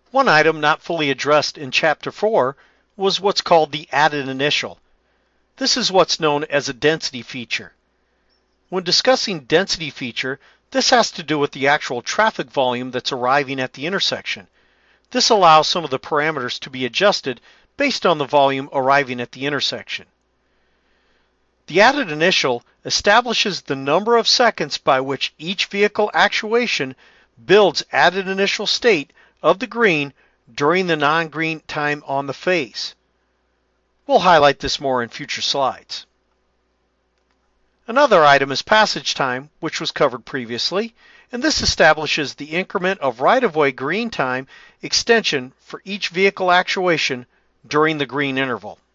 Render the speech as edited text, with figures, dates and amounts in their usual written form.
One item not fully addressed in Chapter 4 was what's called the added initial. This is what's known as a density feature. When discussing density feature, this has to do with the actual traffic volume that's arriving at the intersection. This allows some of the parameters to be adjusted based on the volume arriving at the intersection. The added initial establishes the number of seconds by which each vehicle actuation builds added initial state of the green during the non-green time on the phase. We'll highlight this more in future slides. Another item is passage time, which was covered previously, and this establishes the increment of right-of-way green time extension for each vehicle actuation during the green interval.